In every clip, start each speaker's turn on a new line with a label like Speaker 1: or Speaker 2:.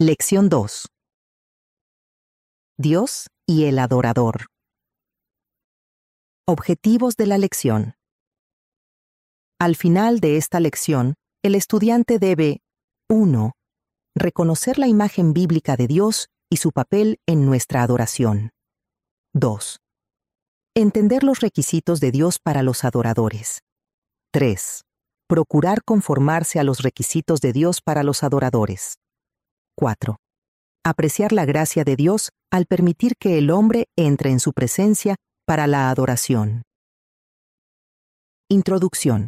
Speaker 1: Lección 2. Dios y el adorador. Objetivos de la lección. Al final de esta lección, el estudiante debe 1. Reconocer la imagen bíblica de Dios y su papel en nuestra adoración. 2. Entender los requisitos de Dios para los adoradores. 3. Procurar conformarse a los requisitos de Dios para los adoradores. 4. Apreciar la gracia de Dios al permitir que el hombre entre en su presencia para la adoración. Introducción.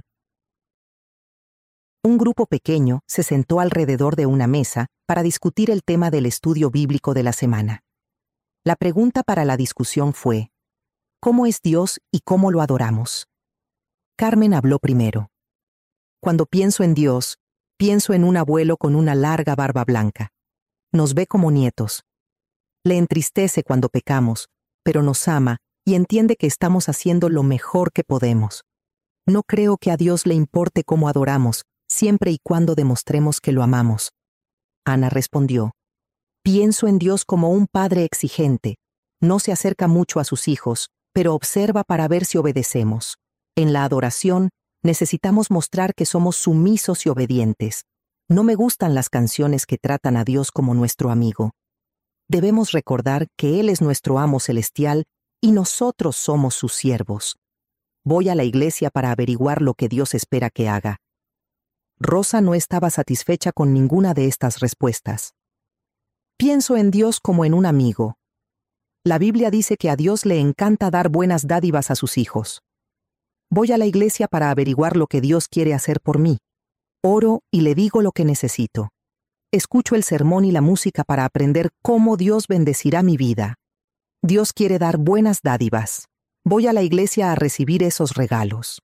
Speaker 1: Un grupo pequeño se sentó alrededor de una mesa para discutir el tema del estudio bíblico de la semana. La pregunta para la discusión fue: ¿cómo es Dios y cómo lo adoramos? Carmen habló primero. Cuando pienso en Dios, pienso en un abuelo con una larga barba blanca. Nos ve como nietos. Le entristece cuando pecamos, pero nos ama y entiende que estamos haciendo lo mejor que podemos. No creo que a Dios le importe cómo adoramos, siempre y cuando demostremos que lo amamos. Ana respondió: pienso en Dios como un padre exigente. No se acerca mucho a sus hijos, pero observa para ver si obedecemos. En la adoración, necesitamos mostrar que somos sumisos y obedientes. No me gustan las canciones que tratan a Dios como nuestro amigo. Debemos recordar que Él es nuestro amo celestial y nosotros somos sus siervos. Voy a la iglesia para averiguar lo que Dios espera que haga. Rosa no estaba satisfecha con ninguna de estas respuestas. Pienso en Dios como en un amigo. La Biblia dice que a Dios le encanta dar buenas dádivas a sus hijos. Voy a la iglesia para averiguar lo que Dios quiere hacer por mí. Oro y le digo lo que necesito. Escucho el sermón y la música para aprender cómo Dios bendecirá mi vida. Dios quiere dar buenas dádivas. Voy a la iglesia a recibir esos regalos.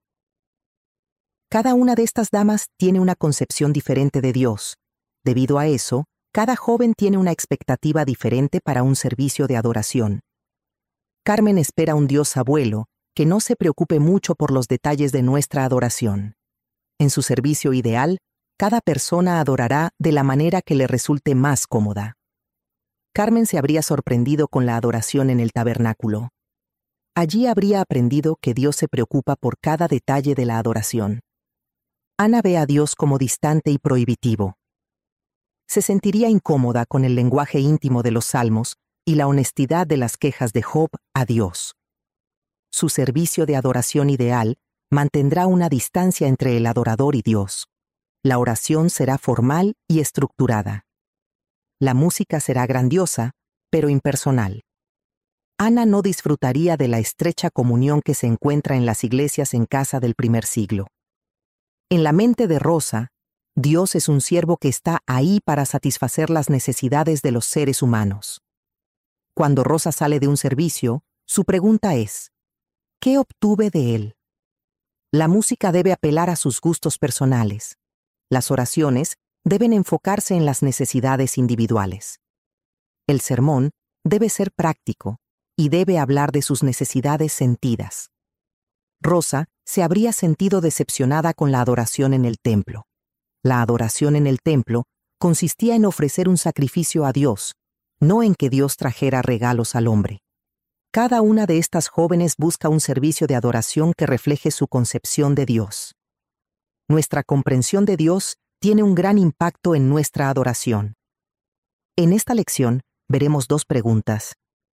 Speaker 1: Cada una de estas damas tiene una concepción diferente de Dios. Debido a eso, cada joven tiene una expectativa diferente para un servicio de adoración. Carmen espera un Dios abuelo que no se preocupe mucho por los detalles de nuestra adoración. En su servicio ideal, cada persona adorará de la manera que le resulte más cómoda. Carmen se habría sorprendido con la adoración en el tabernáculo. Allí habría aprendido que Dios se preocupa por cada detalle de la adoración. Ana ve a Dios como distante y prohibitivo. Se sentiría incómoda con el lenguaje íntimo de los salmos y la honestidad de las quejas de Job a Dios. Su servicio de adoración ideal mantendrá una distancia entre el adorador y Dios. La oración será formal y estructurada. La música será grandiosa, pero impersonal. Ana no disfrutaría de la estrecha comunión que se encuentra en las iglesias en casa del primer siglo. En la mente de Rosa, Dios es un siervo que está ahí para satisfacer las necesidades de los seres humanos. Cuando Rosa sale de un servicio, su pregunta es: ¿qué obtuve de él? La música debe apelar a sus gustos personales. Las oraciones deben enfocarse en las necesidades individuales. El sermón debe ser práctico y debe hablar de sus necesidades sentidas. Rosa se habría sentido decepcionada con la adoración en el templo. La adoración en el templo consistía en ofrecer un sacrificio a Dios, no en que Dios trajera regalos al hombre. Cada una de estas jóvenes busca un servicio de adoración que refleje su concepción de Dios. Nuestra comprensión de Dios tiene un gran impacto en nuestra adoración. En esta lección veremos dos preguntas.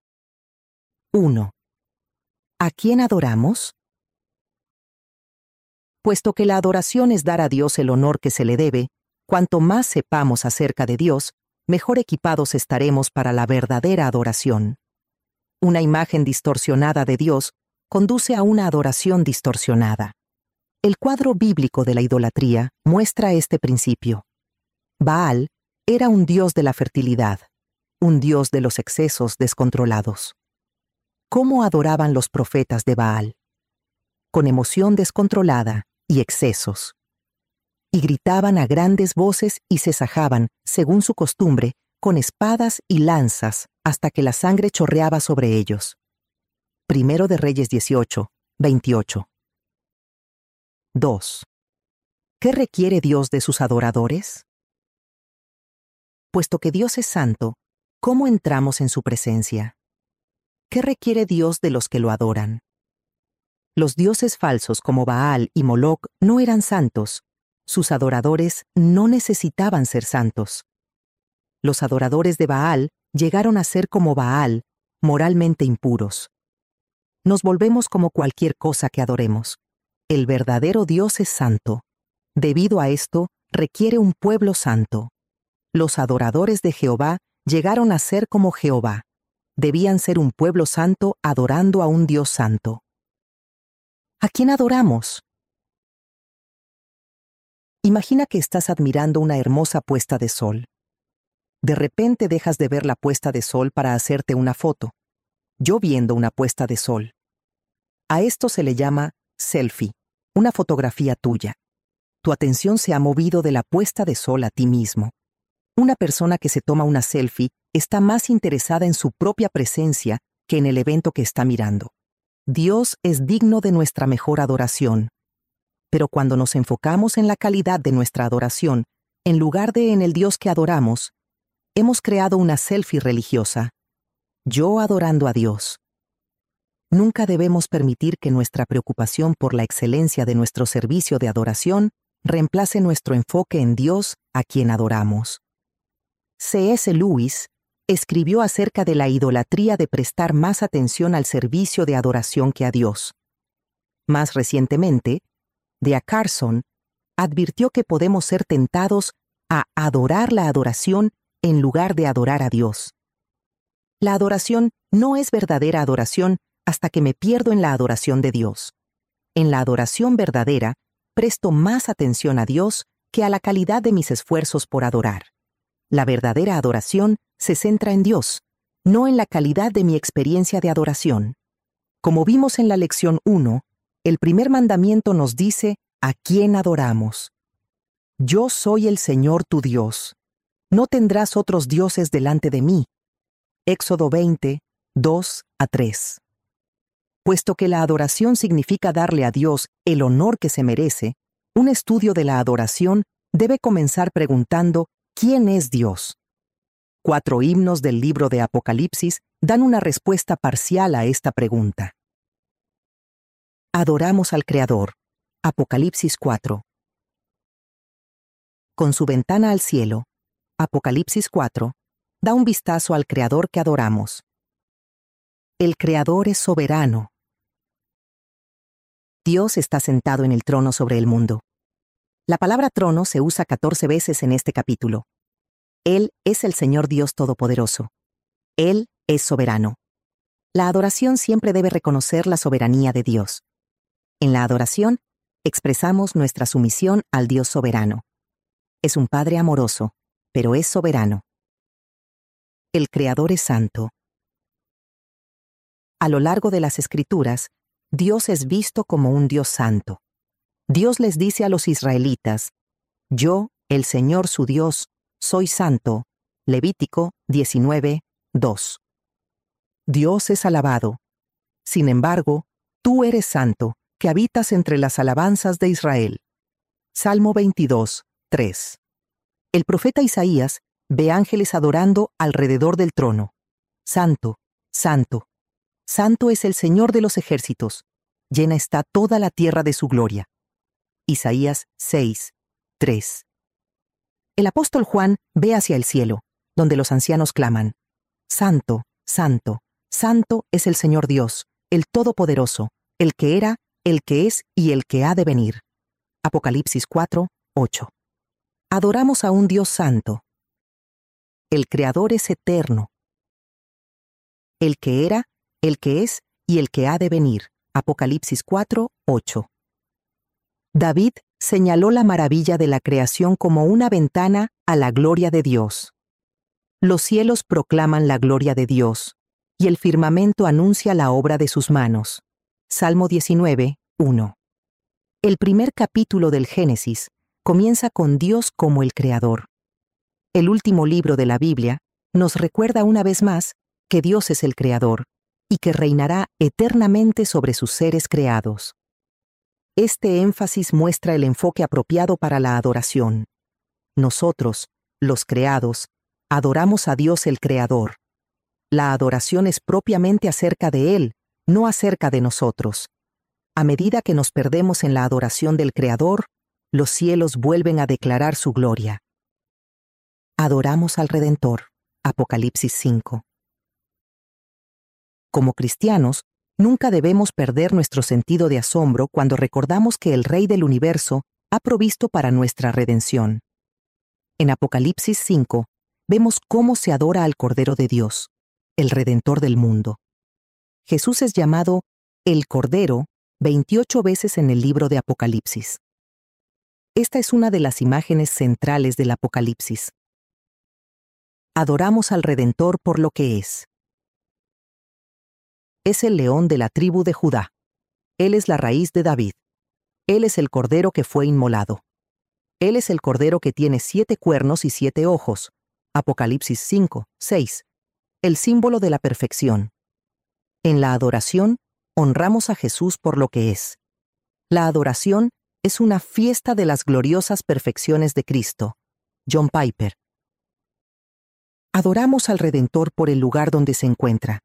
Speaker 1: 1. ¿A quién adoramos? Puesto que la adoración es dar a Dios el honor que se le debe, cuanto más sepamos acerca de Dios, mejor equipados estaremos para la verdadera adoración. Una imagen distorsionada de Dios conduce a una adoración distorsionada. El cuadro bíblico de la idolatría muestra este principio. Baal era un dios de la fertilidad, un dios de los excesos descontrolados. ¿Cómo adoraban los profetas de Baal? Con emoción descontrolada y excesos. Y gritaban a grandes voces y se sajaban, según su costumbre, con espadas y lanzas, hasta que la sangre chorreaba sobre ellos. Primero de Reyes 18, 28. 2. ¿Qué requiere Dios de sus adoradores? puesto que Dios es santo, ¿cómo entramos en su presencia? ¿Qué requiere Dios de los que lo adoran? Los dioses falsos como Baal y Moloc no eran santos. Sus adoradores no necesitaban ser santos. Los adoradores de Baal llegaron a ser como Baal, moralmente impuros. Nos volvemos como cualquier cosa que adoremos. El verdadero Dios es santo. Debido a esto, requiere un pueblo santo. Los adoradores de Jehová llegaron a ser como Jehová. Debían ser un pueblo santo adorando a un Dios santo. ¿A quién adoramos? Imagina que estás admirando una hermosa puesta de sol. De repente dejas de ver la puesta de sol para hacerte una foto. Yo viendo una puesta de sol. A esto se le llama selfie, una fotografía tuya. Tu atención se ha movido de la puesta de sol a ti mismo. Una persona que se toma una selfie está más interesada en su propia presencia que en el evento que está mirando. Dios es digno de nuestra mejor adoración. Pero cuando nos enfocamos en la calidad de nuestra adoración, en lugar de en el Dios que adoramos, hemos creado una selfie religiosa. Yo adorando a Dios. Nunca debemos permitir que nuestra preocupación por la excelencia de nuestro servicio de adoración reemplace nuestro enfoque en Dios a quien adoramos. C.S. Lewis escribió acerca de la idolatría de prestar más atención al servicio de adoración que a Dios. Más recientemente, D.A. Carson advirtió que podemos ser tentados a adorar la adoración en lugar de adorar a Dios. La adoración no es verdadera adoración hasta que me pierdo en la adoración de Dios. En la adoración verdadera, presto más atención a Dios que a la calidad de mis esfuerzos por adorar. La verdadera adoración se centra en Dios, no en la calidad de mi experiencia de adoración. Como vimos en la lección 1, el primer mandamiento nos dice a quién adoramos. Yo soy el Señor tu Dios. No tendrás otros dioses delante de mí. Éxodo 20, 2-3. Puesto que la adoración significa darle a Dios el honor que se merece, un estudio de la adoración debe comenzar preguntando ¿quién es Dios? 4 himnos del libro de Apocalipsis dan una respuesta parcial a esta pregunta. Adoramos al Creador. Apocalipsis 4. Con su ventana al cielo, Apocalipsis 4, da un vistazo al Creador que adoramos. El Creador es soberano. Dios está sentado en el trono sobre el mundo. La palabra trono se usa 14 veces en este capítulo. Él es el Señor Dios Todopoderoso. Él es soberano. La adoración siempre debe reconocer la soberanía de Dios. En la adoración, expresamos nuestra sumisión al Dios soberano. Es un Padre amoroso, pero es soberano. El Creador es santo. A lo largo de las Escrituras, Dios es visto como un Dios santo. Dios les dice a los israelitas, yo, el Señor su Dios, soy santo. Levítico 19, 2. Dios es alabado. Sin embargo, tú eres santo, que habitas entre las alabanzas de Israel. Salmo 22, 3. El profeta Isaías ve ángeles adorando alrededor del trono. Santo, santo. Santo es el Señor de los ejércitos. Llena está toda la tierra de su gloria. Isaías 6, 3. El apóstol Juan ve hacia el cielo, donde los ancianos claman, Santo, santo, santo es el Señor Dios, el Todopoderoso, el que era, el que es y el que ha de venir. Apocalipsis 4, 8. Adoramos a un Dios santo. El Creador es eterno. El que era, el que es y el que ha de venir. Apocalipsis 4, 8. David señaló la maravilla de la creación como una ventana a la gloria de Dios. Los cielos proclaman la gloria de Dios, y el firmamento anuncia la obra de sus manos. Salmo 19, 1. El primer capítulo del Génesis comienza con Dios como el Creador. El último libro de la Biblia nos recuerda una vez más que Dios es el Creador y que reinará eternamente sobre sus seres creados. Este énfasis muestra el enfoque apropiado para la adoración. Nosotros, los creados, Adoramos a Dios el Creador. La adoración es propiamente acerca de Él, no acerca de nosotros. A medida que nos perdemos en la adoración del Creador, los cielos vuelven a declarar su gloria. Adoramos al Redentor. Apocalipsis 5. Como cristianos, nunca debemos perder nuestro sentido de asombro cuando recordamos que el Rey del Universo ha provisto para nuestra redención. En Apocalipsis 5, vemos cómo se adora al Cordero de Dios, el Redentor del mundo. Jesús es llamado el Cordero 28 veces en el libro de Apocalipsis. Esta es una de las imágenes centrales del Apocalipsis. Adoramos al Redentor por lo que es. Es el león de la tribu de Judá. Él es la raíz de David. Él es el Cordero que fue inmolado. Él es el Cordero que tiene 7 cuernos y 7 ojos. Apocalipsis 5, 6. El símbolo de la perfección. En la adoración, honramos a Jesús por lo que es. La adoración es una fiesta de las gloriosas perfecciones de Cristo. John Piper. Adoramos al Redentor por el lugar donde se encuentra.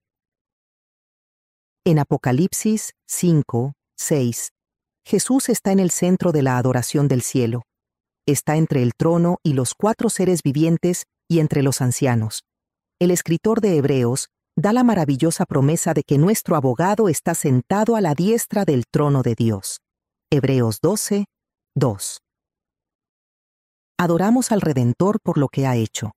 Speaker 1: En Apocalipsis 5, 6, Jesús está en el centro de la adoración del cielo. Está entre el trono y los 4 seres vivientes y entre los ancianos. El escritor de Hebreos da la maravillosa promesa de que nuestro abogado está sentado a la diestra del trono de Dios. Hebreos 12, 2. Adoramos al Redentor por lo que ha hecho.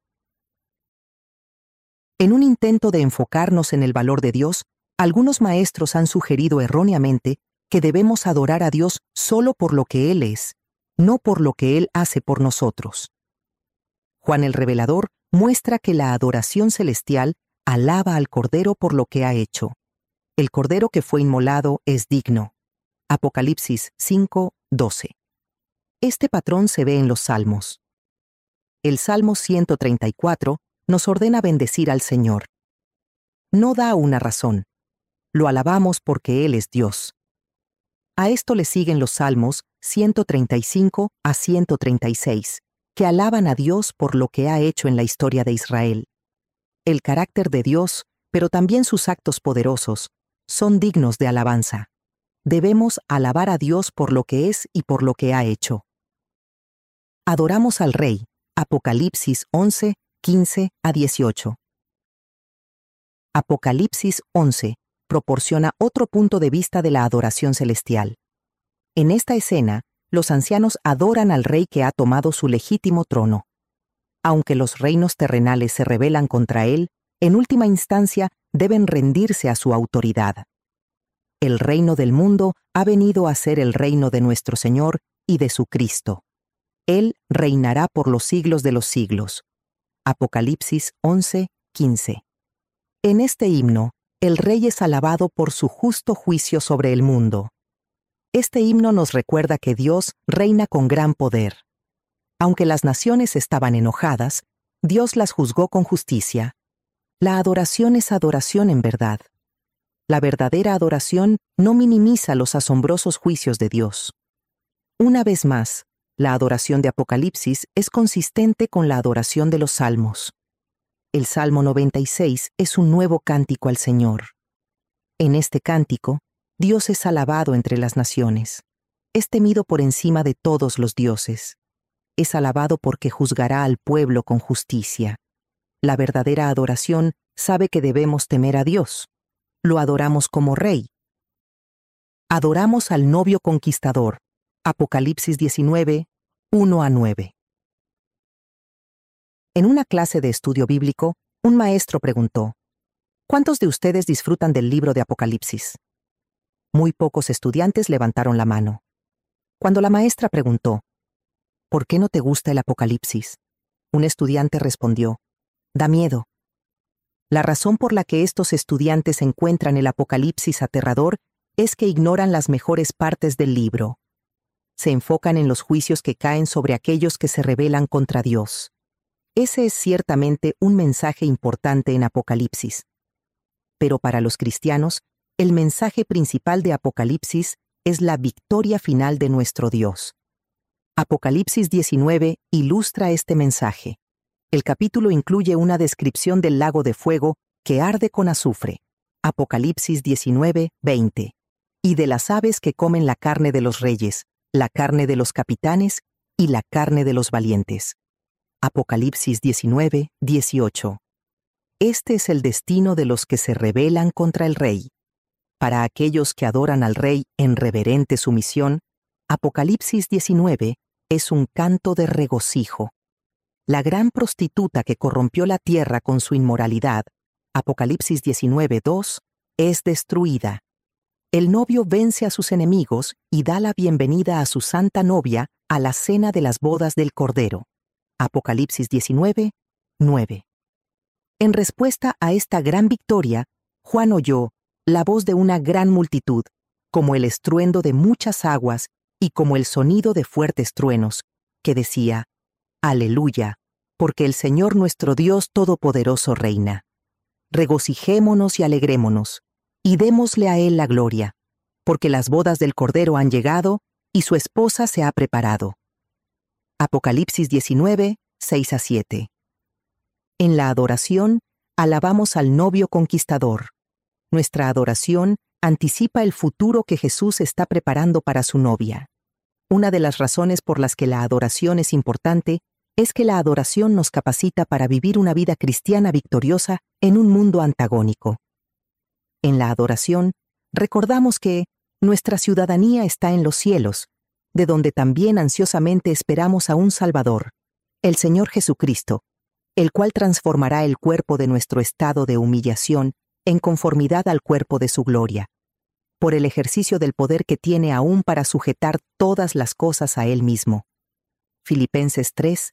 Speaker 1: En un intento de enfocarnos en el valor de Dios, algunos maestros han sugerido erróneamente que debemos adorar a Dios solo por lo que Él es, no por lo que Él hace por nosotros. Juan el Revelador muestra que la adoración celestial alaba al Cordero por lo que ha hecho. El Cordero que fue inmolado es digno. Apocalipsis 5, 12. Este patrón se ve en los Salmos. El Salmo 134 nos ordena bendecir al Señor. No da una razón. Lo alabamos porque Él es Dios. A esto le siguen los Salmos 135 a 136, que alaban a Dios por lo que ha hecho en la historia de Israel. El carácter de Dios, pero también sus actos poderosos, son dignos de alabanza. Debemos alabar a Dios por lo que es y por lo que ha hecho. Adoramos al Rey. Apocalipsis 11, 15 a 18. Apocalipsis 11 proporciona otro punto de vista de la adoración celestial. En esta escena, los ancianos adoran al Rey que ha tomado su legítimo trono. Aunque los reinos terrenales se rebelan contra él, en última instancia deben rendirse a su autoridad. El reino del mundo ha venido a ser el reino de nuestro Señor y de su Cristo. Él reinará por los siglos de los siglos. Apocalipsis 11, 15. En este himno, el Rey es alabado por su justo juicio sobre el mundo. Este himno nos recuerda que Dios reina con gran poder. Aunque las naciones estaban enojadas, Dios las juzgó con justicia. La adoración es adoración en verdad. La verdadera adoración no minimiza los asombrosos juicios de Dios. Una vez más, la adoración de Apocalipsis es consistente con la adoración de los Salmos. El Salmo 96 es un nuevo cántico al Señor. En este cántico, Dios es alabado entre las naciones. Es temido por encima de todos los dioses. Es alabado porque juzgará al pueblo con justicia. La verdadera adoración sabe que debemos temer a Dios. Lo adoramos como Rey. Adoramos al novio conquistador. Apocalipsis 19, 1 a 9. En una clase de estudio bíblico, un maestro preguntó: ¿cuántos de ustedes disfrutan del libro de Apocalipsis? Muy pocos estudiantes levantaron la mano. Cuando la maestra preguntó: ¿por qué no te gusta el Apocalipsis?, un estudiante respondió: da miedo. La razón por la que estos estudiantes encuentran el Apocalipsis aterrador es que ignoran las mejores partes del libro. Se enfocan en los juicios que caen sobre aquellos que se rebelan contra Dios. Ese es ciertamente un mensaje importante en Apocalipsis. Pero para los cristianos, el mensaje principal de Apocalipsis es la victoria final de nuestro Dios. Apocalipsis 19 ilustra este mensaje. El capítulo incluye una descripción del lago de fuego que arde con azufre, Apocalipsis 19, 20, y de las aves que comen la carne de los reyes, la carne de los capitanes y la carne de los valientes, Apocalipsis 19, 18. Este es el destino de los que se rebelan contra el rey. Para aquellos que adoran al rey en reverente sumisión, Apocalipsis 19 es un canto de regocijo. La gran prostituta que corrompió la tierra con su inmoralidad, Apocalipsis 19, 2, es destruida. El novio vence a sus enemigos y da la bienvenida a su santa novia a la cena de las bodas del Cordero, Apocalipsis 19, 9. En respuesta a esta gran victoria, Juan oyó la voz de una gran multitud, como el estruendo de muchas aguas y como el sonido de fuertes truenos, que decía: Aleluya, porque el Señor nuestro Dios Todopoderoso reina. Regocijémonos y alegrémonos, y démosle a Él la gloria, porque las bodas del Cordero han llegado y su esposa se ha preparado. Apocalipsis 19, 6-7. En la adoración, alabamos al novio conquistador. Nuestra adoración anticipa el futuro que Jesús está preparando para su novia. Una de las razones por las que la adoración es importante es que la adoración nos capacita para vivir una vida cristiana victoriosa en un mundo antagónico. En la adoración, recordamos que nuestra ciudadanía está en los cielos, de donde también ansiosamente esperamos a un Salvador, el Señor Jesucristo, el cual transformará el cuerpo de nuestro estado de humillación en conformidad al cuerpo de su gloria, por el ejercicio del poder que tiene aún para sujetar todas las cosas a Él mismo. Filipenses 3,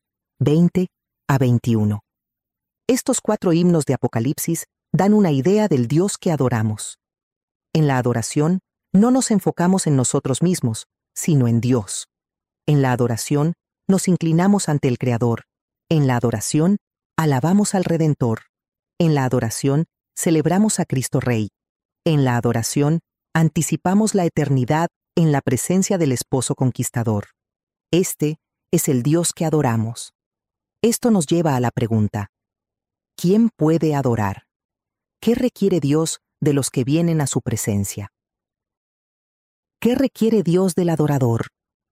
Speaker 1: 20-21. Estos 4 himnos de Apocalipsis dan una idea del Dios que adoramos. En la adoración, no nos enfocamos en nosotros mismos, sino en Dios. En la adoración, nos inclinamos ante el Creador. En la adoración, alabamos al Redentor. En la adoración, celebramos a Cristo Rey. En la adoración, anticipamos la eternidad en la presencia del Esposo Conquistador. Este es el Dios que adoramos. Esto nos lleva a la pregunta: ¿quién puede adorar? ¿Qué requiere Dios de los que vienen a su presencia? ¿Qué requiere Dios del adorador?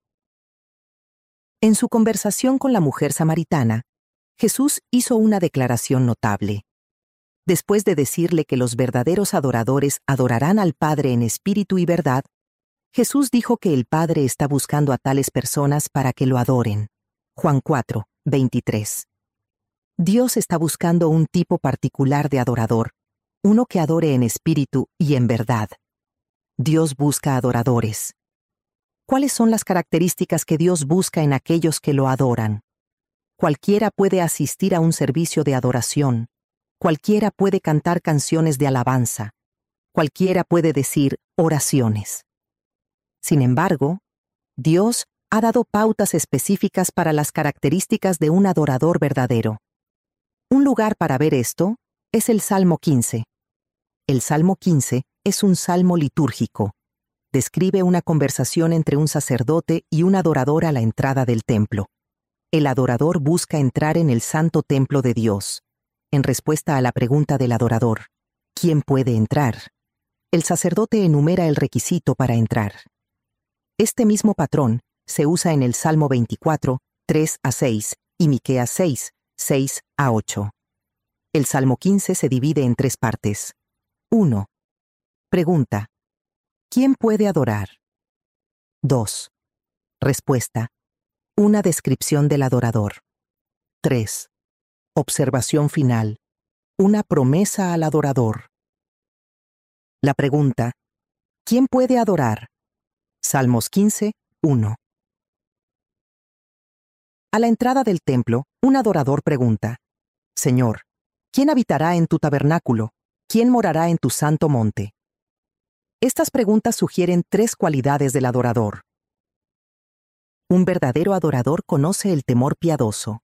Speaker 1: En su conversación con la mujer samaritana, Jesús hizo una declaración notable. Después de decirle que los verdaderos adoradores adorarán al Padre en espíritu y verdad, Jesús dijo que el Padre está buscando a tales personas para que lo adoren. Juan 4, 23. Dios está buscando un tipo particular de adorador, uno que adore en espíritu y en verdad. Dios busca adoradores. ¿Cuáles son las características que Dios busca en aquellos que lo adoran? Cualquiera puede asistir a un servicio de adoración. Cualquiera puede cantar canciones de alabanza. Cualquiera puede decir oraciones. Sin embargo, Dios ha dado pautas específicas para las características de un adorador verdadero. Un lugar para ver esto es el Salmo 15. El Salmo 15 es un salmo litúrgico. Describe una conversación entre un sacerdote y un adorador a la entrada del templo. El adorador busca entrar en el santo templo de Dios. En respuesta a la pregunta del adorador, ¿quién puede entrar?, el sacerdote enumera el requisito para entrar. Este mismo patrón se usa en el Salmo 24, 3-6 y Miqueas 6, 6-8. El Salmo 15 se divide en 3 partes. 1. Pregunta: ¿quién puede adorar? 2. Respuesta: una descripción del adorador. 3. Observación final: una promesa al adorador. La pregunta: ¿quién puede adorar? Salmos 15, 1. A la entrada del templo, un adorador pregunta: Señor, ¿quién habitará en tu tabernáculo? ¿Quién morará en tu santo monte? Estas preguntas sugieren 3 cualidades del adorador. Un verdadero adorador conoce el temor piadoso.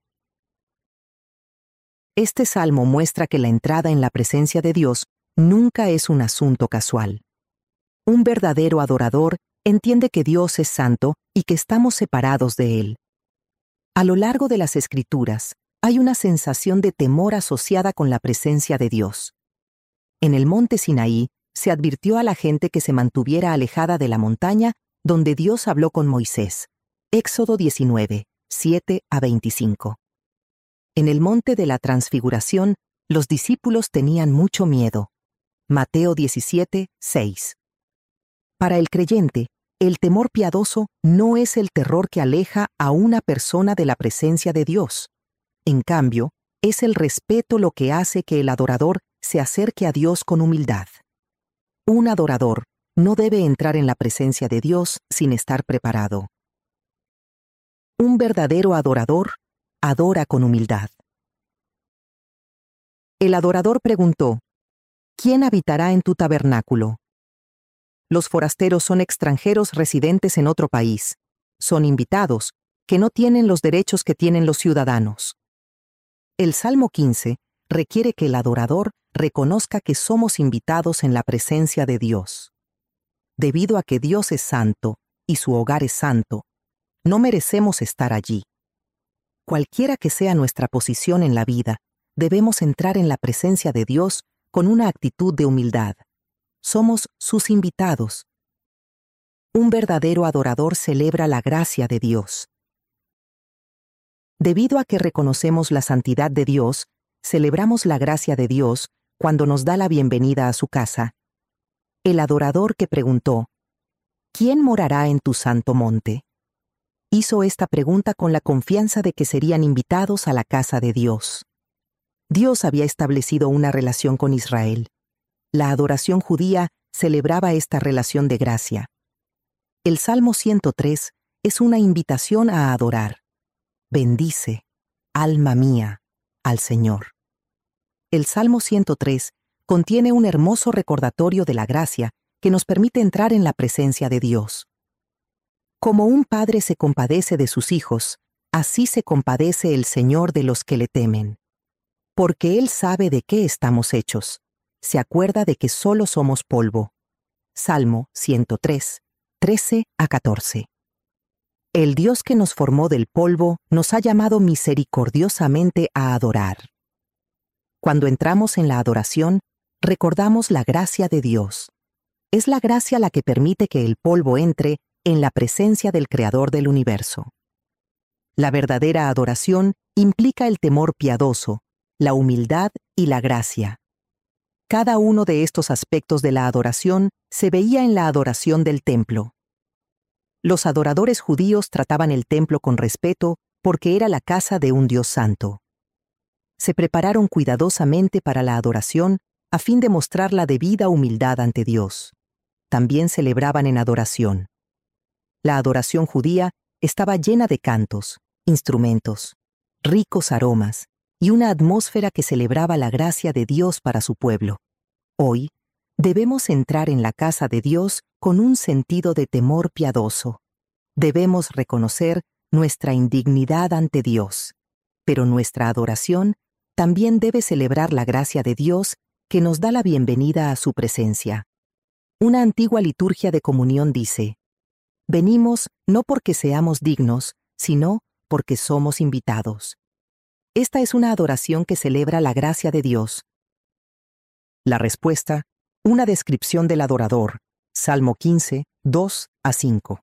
Speaker 1: Este salmo muestra que la entrada en la presencia de Dios nunca es un asunto casual. Un verdadero adorador entiende que Dios es santo y que estamos separados de Él. A lo largo de las Escrituras, hay una sensación de temor asociada con la presencia de Dios. En el monte Sinaí se advirtió a la gente que se mantuviera alejada de la montaña donde Dios habló con Moisés. Éxodo 19, 7-25. En el monte de la Transfiguración, los discípulos tenían mucho miedo. Mateo 17, 6. Para el creyente, el temor piadoso no es el terror que aleja a una persona de la presencia de Dios. En cambio, es el respeto lo que hace que el adorador se acerque a Dios con humildad. Un adorador no debe entrar en la presencia de Dios sin estar preparado. Un verdadero adorador adora con humildad. El adorador preguntó: ¿Quién habitará en tu tabernáculo? Los forasteros son extranjeros residentes en otro país. Son invitados, que no tienen los derechos que tienen los ciudadanos. El Salmo 15 requiere que el adorador reconozca que somos invitados en la presencia de Dios. Debido a que Dios es santo y su hogar es santo, no merecemos estar allí. Cualquiera que sea nuestra posición en la vida, debemos entrar en la presencia de Dios con una actitud de humildad. Somos sus invitados. Un verdadero adorador celebra la gracia de Dios. Debido a que reconocemos la santidad de Dios, celebramos la gracia de Dios cuando nos da la bienvenida a su casa. El adorador que preguntó: ¿Quién morará en tu santo monte? Hizo esta pregunta con la confianza de que serían invitados a la casa de Dios. Dios había establecido una relación con Israel. La adoración judía celebraba esta relación de gracia. El Salmo 103 es una invitación a adorar. Bendice, alma mía, al Señor. El Salmo 103 contiene un hermoso recordatorio de la gracia que nos permite entrar en la presencia de Dios. Como un padre se compadece de sus hijos, así se compadece el Señor de los que le temen. Porque Él sabe de qué estamos hechos. Se acuerda de que solo somos polvo. Salmo 103, 13-14. El Dios que nos formó del polvo nos ha llamado misericordiosamente a adorar. Cuando entramos en la adoración, recordamos la gracia de Dios. Es la gracia la que permite que el polvo entre en la presencia del Creador del universo. La verdadera adoración implica el temor piadoso, la humildad y la gracia. Cada uno de estos aspectos de la adoración se veía en la adoración del templo. Los adoradores judíos trataban el templo con respeto porque era la casa de un Dios santo. Se prepararon cuidadosamente para la adoración a fin de mostrar la debida humildad ante Dios. También celebraban en adoración. La adoración judía estaba llena de cantos, instrumentos, ricos aromas y una atmósfera que celebraba la gracia de Dios para su pueblo. Hoy, debemos entrar en la casa de Dios con un sentido de temor piadoso. Debemos reconocer nuestra indignidad ante Dios, pero nuestra adoración también debe celebrar la gracia de Dios que nos da la bienvenida a su presencia. Una antigua liturgia de comunión dice: venimos no porque seamos dignos, sino porque somos invitados. Esta es una adoración que celebra la gracia de Dios. La respuesta, una descripción del adorador, Salmo 15, 2-5.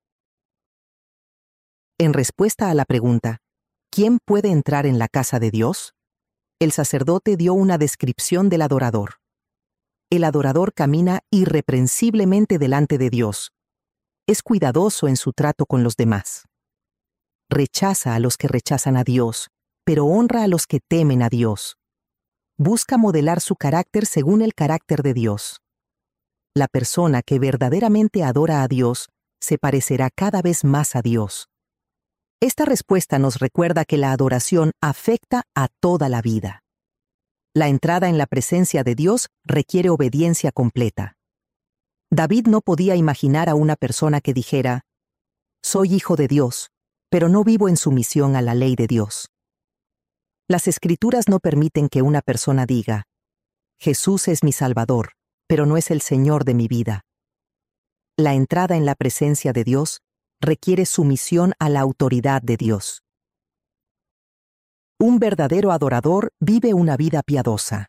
Speaker 1: En respuesta a la pregunta, ¿quién puede entrar en la casa de Dios?, el sacerdote dio una descripción del adorador. El adorador camina irreprensiblemente delante de Dios. Es cuidadoso en su trato con los demás. Rechaza a los que rechazan a Dios, pero honra a los que temen a Dios. Busca modelar su carácter según el carácter de Dios. La persona que verdaderamente adora a Dios se parecerá cada vez más a Dios. Esta respuesta nos recuerda que la adoración afecta a toda la vida. La entrada en la presencia de Dios requiere obediencia completa. David no podía imaginar a una persona que dijera: soy hijo de Dios, pero no vivo en sumisión a la ley de Dios. Las Escrituras no permiten que una persona diga: Jesús es mi Salvador, pero no es el Señor de mi vida. La entrada en la presencia de Dios requiere sumisión a la autoridad de Dios. Un verdadero adorador vive una vida piadosa.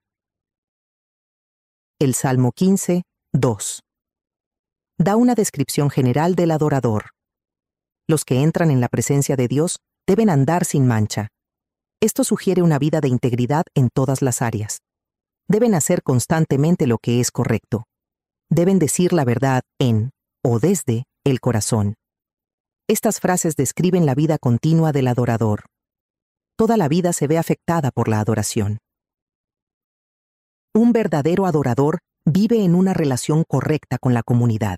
Speaker 1: El Salmo 15, 2. Da una descripción general del adorador. Los que entran en la presencia de Dios deben andar sin mancha. Esto sugiere una vida de integridad en todas las áreas. Deben hacer constantemente lo que es correcto. Deben decir la verdad en o desde el corazón. Estas frases describen la vida continua del adorador. Toda la vida se ve afectada por la adoración. Un verdadero adorador vive en una relación correcta con la comunidad.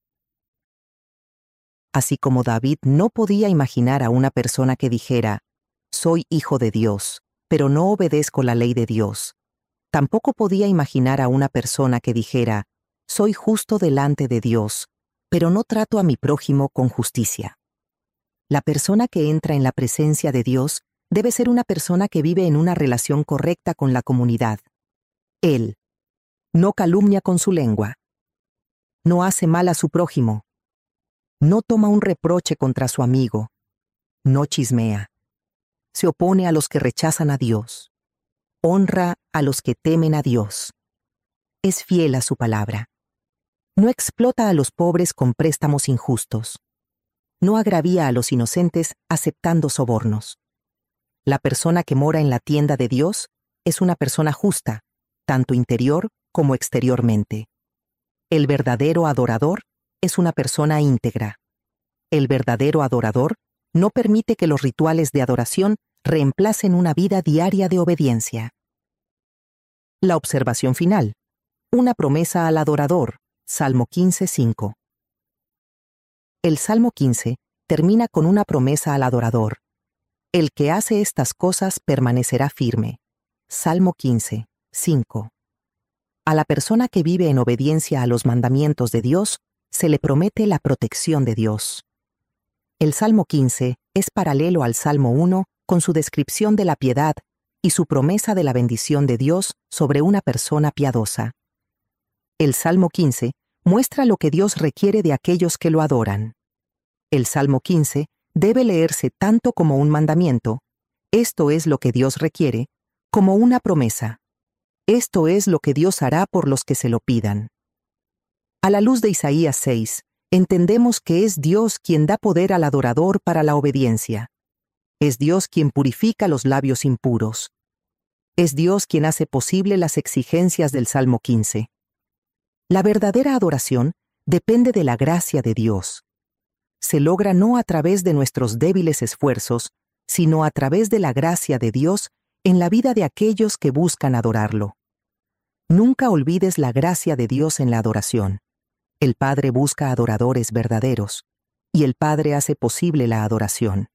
Speaker 1: Así como David no podía imaginar a una persona que dijera, «Soy hijo de Dios, pero no obedezco la ley de Dios», tampoco podía imaginar a una persona que dijera, «Soy justo delante de Dios, pero no trato a mi prójimo con justicia». La persona que entra en la presencia de Dios debe ser una persona que vive en una relación correcta con la comunidad. Él no calumnia con su lengua, no hace mal a su prójimo, no toma un reproche contra su amigo, no chismea, se opone a los que rechazan a Dios, honra a los que temen a Dios, es fiel a su palabra, no explota a los pobres con préstamos injustos, no agravía a los inocentes aceptando sobornos. La persona que mora en la tienda de Dios es una persona justa, tanto interior como exteriormente. El verdadero adorador es una persona íntegra. El verdadero adorador no permite que los rituales de adoración reemplacen una vida diaria de obediencia. La observación final. Una promesa al adorador. Salmo 15, 5. El Salmo 15 termina con una promesa al adorador. El que hace estas cosas permanecerá firme. Salmo 15, 5. A la persona que vive en obediencia a los mandamientos de Dios, se le promete la protección de Dios. El Salmo 15 es paralelo al Salmo 1 con su descripción de la piedad y su promesa de la bendición de Dios sobre una persona piadosa. El Salmo 15 muestra lo que Dios requiere de aquellos que lo adoran. El Salmo 15 debe leerse tanto como un mandamiento, esto es lo que Dios requiere, como una promesa. Esto es lo que Dios hará por los que se lo pidan. A la luz de Isaías 6, entendemos que es Dios quien da poder al adorador para la obediencia. Es Dios quien purifica los labios impuros. Es Dios quien hace posible las exigencias del Salmo 15. La verdadera adoración depende de la gracia de Dios. Se logra no a través de nuestros débiles esfuerzos, sino a través de la gracia de Dios en la vida de aquellos que buscan adorarlo. Nunca olvides la gracia de Dios en la adoración. El Padre busca adoradores verdaderos, y el Padre hace posible la adoración.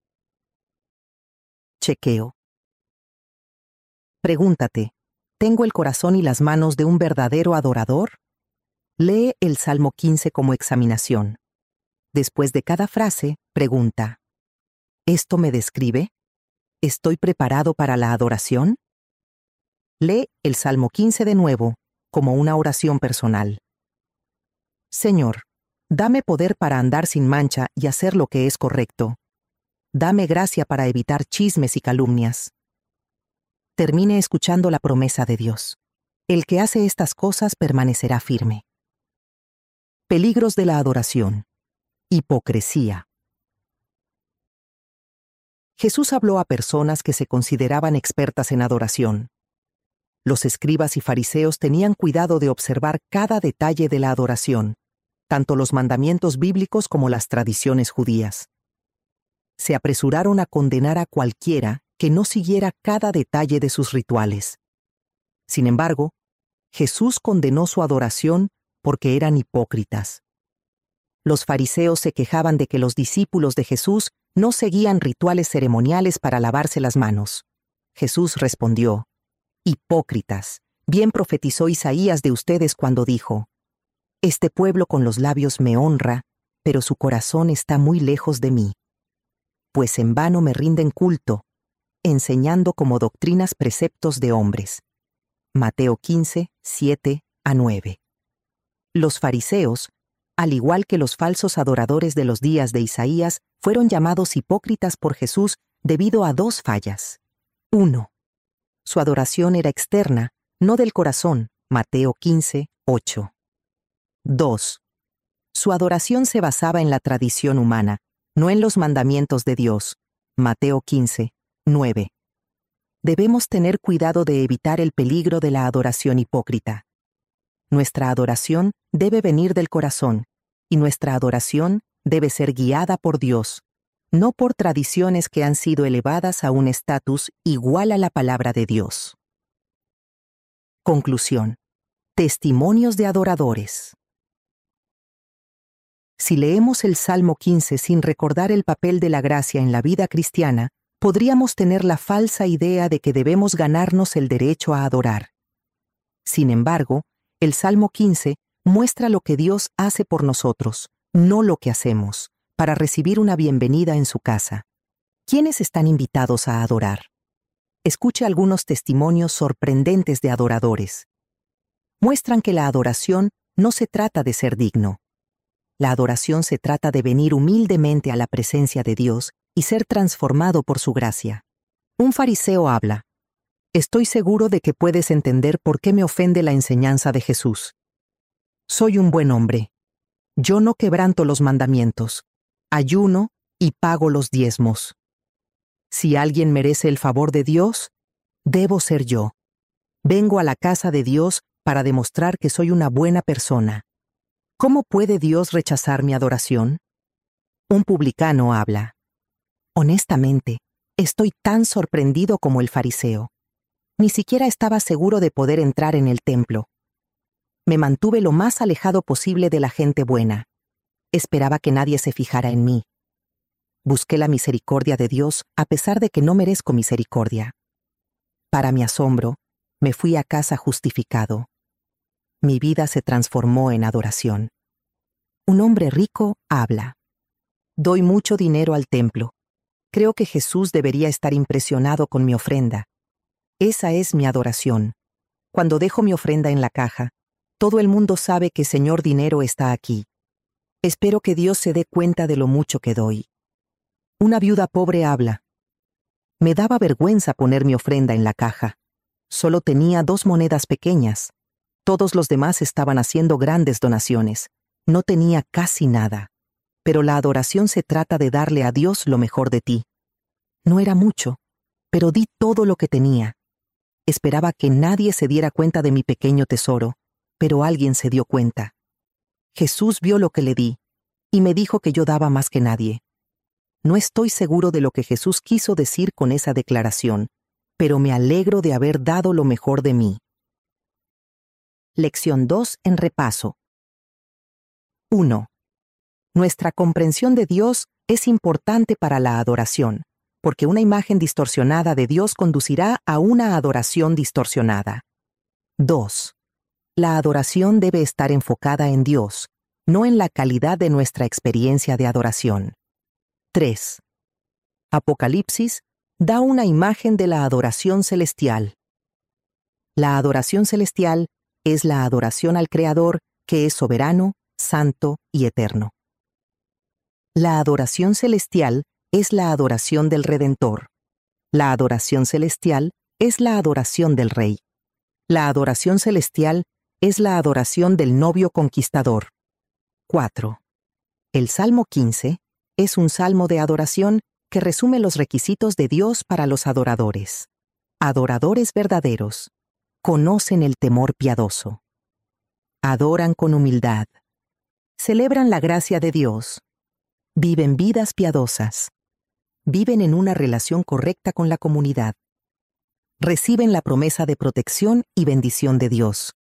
Speaker 1: Chequeo. Pregúntate, ¿tengo el corazón y las manos de un verdadero adorador? Lee el Salmo 15 como examinación. Después de cada frase, pregunta, ¿esto me describe? ¿Estoy preparado para la adoración? Lee el Salmo 15 de nuevo, como una oración personal. Señor, dame poder para andar sin mancha y hacer lo que es correcto. Dame gracia para evitar chismes y calumnias. Termine escuchando la promesa de Dios. El que hace estas cosas permanecerá firme. Peligros de la adoración. Hipocresía. Jesús habló a personas que se consideraban expertas en adoración. Los escribas y fariseos tenían cuidado de observar cada detalle de la adoración, tanto los mandamientos bíblicos como las tradiciones judías. Se apresuraron a condenar a cualquiera que no siguiera cada detalle de sus rituales. Sin embargo, Jesús condenó su adoración porque eran hipócritas. Los fariseos se quejaban de que los discípulos de Jesús no seguían rituales ceremoniales para lavarse las manos. Jesús respondió, «Hipócritas, bien profetizó Isaías de ustedes cuando dijo, «Este pueblo con los labios me honra, pero su corazón está muy lejos de mí. Pues en vano me rinden culto, enseñando como doctrinas preceptos de hombres». Mateo 15, 7-9. Los fariseos, al igual que los falsos adoradores de los días de Isaías, fueron llamados hipócritas por Jesús debido a dos fallas. 1. Su adoración era externa, no del corazón. Mateo 15:8. 2. Su adoración se basaba en la tradición humana, no en los mandamientos de Dios. Mateo 15:9. Debemos tener cuidado de evitar el peligro de la adoración hipócrita. Nuestra adoración debe venir del corazón, y nuestra adoración debe ser guiada por Dios, no por tradiciones que han sido elevadas a un estatus igual a la palabra de Dios. Conclusión. Testimonios de adoradores. Si leemos el Salmo 15 sin recordar el papel de la gracia en la vida cristiana, podríamos tener la falsa idea de que debemos ganarnos el derecho a adorar. Sin embargo, el Salmo 15 muestra lo que Dios hace por nosotros, no lo que hacemos, para recibir una bienvenida en su casa. ¿Quiénes están invitados a adorar? Escuche algunos testimonios sorprendentes de adoradores. Muestran que la adoración no se trata de ser digno. La adoración se trata de venir humildemente a la presencia de Dios y ser transformado por su gracia. Un fariseo habla: «Estoy seguro de que puedes entender por qué me ofende la enseñanza de Jesús. Soy un buen hombre. Yo no quebranto los mandamientos. Ayuno y pago los diezmos. Si alguien merece el favor de Dios, debo ser yo. Vengo a la casa de Dios para demostrar que soy una buena persona. ¿Cómo puede Dios rechazar mi adoración?» Un publicano habla: «Honestamente, estoy tan sorprendido como el fariseo. Ni siquiera estaba seguro de poder entrar en el templo. Me mantuve lo más alejado posible de la gente buena. Esperaba que nadie se fijara en mí. Busqué la misericordia de Dios a pesar de que no merezco misericordia. Para mi asombro, me fui a casa justificado. Mi vida se transformó en adoración». Un hombre rico habla: «Doy mucho dinero al templo. Creo que Jesús debería estar impresionado con mi ofrenda. Esa es mi adoración. Cuando dejo mi ofrenda en la caja, todo el mundo sabe que Señor Dinero está aquí. Espero que Dios se dé cuenta de lo mucho que doy». Una viuda pobre habla: «Me daba vergüenza poner mi ofrenda en la caja. Solo tenía 2 monedas pequeñas. Todos los demás estaban haciendo grandes donaciones. No tenía casi nada. Pero la adoración se trata de darle a Dios lo mejor de ti. No era mucho, pero di todo lo que tenía. Esperaba que nadie se diera cuenta de mi pequeño tesoro, pero alguien se dio cuenta. Jesús vio lo que le di, y me dijo que yo daba más que nadie. No estoy seguro de lo que Jesús quiso decir con esa declaración, pero me alegro de haber dado lo mejor de mí». Lección 2 en repaso. 1. Nuestra comprensión de Dios es importante para la adoración, porque una imagen distorsionada de Dios conducirá a una adoración distorsionada. 2. La adoración debe estar enfocada en Dios, no en la calidad de nuestra experiencia de adoración. 3. Apocalipsis da una imagen de la adoración celestial. La adoración celestial es la adoración al Creador, que es soberano, santo y eterno. La adoración celestial es la adoración del Redentor. La adoración celestial es la adoración del Rey. La adoración celestial es la adoración del novio conquistador. 4. El Salmo 15 es un salmo de adoración que resume los requisitos de Dios para los adoradores. Adoradores verdaderos conocen el temor piadoso. Adoran con humildad. Celebran la gracia de Dios. Viven vidas piadosas. Viven en una relación correcta con la comunidad. Reciben la promesa de protección y bendición de Dios.